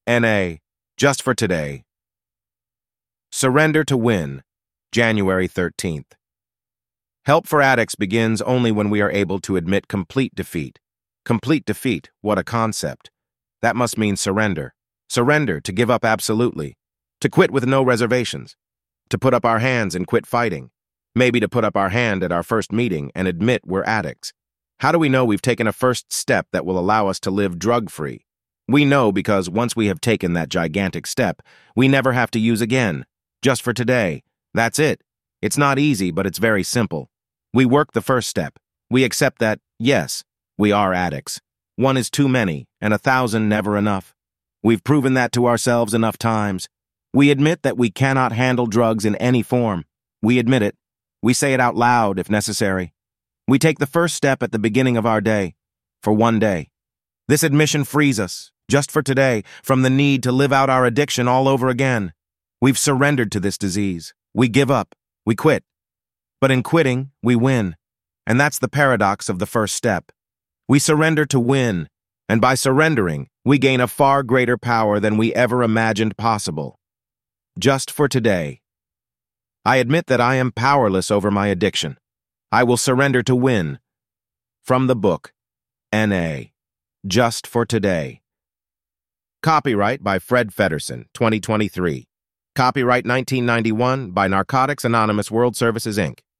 NA, just for today. Surrender to win, January 13th. Help for addicts begins only when we are able to admit complete defeat. Complete defeat, what a concept. That must mean surrender. Surrender, to give up absolutely. To quit with no reservations. To put up our hands and quit fighting. Maybe to put up our hand at our first meeting and admit we're addicts. How do we know we've taken a first step that will allow us to live drug-free? We know because once we have taken that gigantic step, we never have to use again. Just for today. That's it. It's not easy, but it's very simple. We work the first step. We accept that, yes, we are addicts. One is too many, and 1,000 never enough. We've proven that to ourselves enough times. We admit that we cannot handle drugs in any form. We admit it. We say it out loud if necessary. We take the first step at the beginning of our day, for one day. This admission frees us, just for today, from the need to live out our addiction all over again. We've surrendered to this disease. We give up. We quit. But in quitting, we win. And that's the paradox of the first step. We surrender to win, and by surrendering, we gain a far greater power than we ever imagined possible. Just for today. I admit that I am powerless over my addiction. I will surrender to win. From the book, N.A. Just for Today. Copyright by Fred Feddersen, 2023. Copyright 1991 by Narcotics Anonymous World Services, Inc.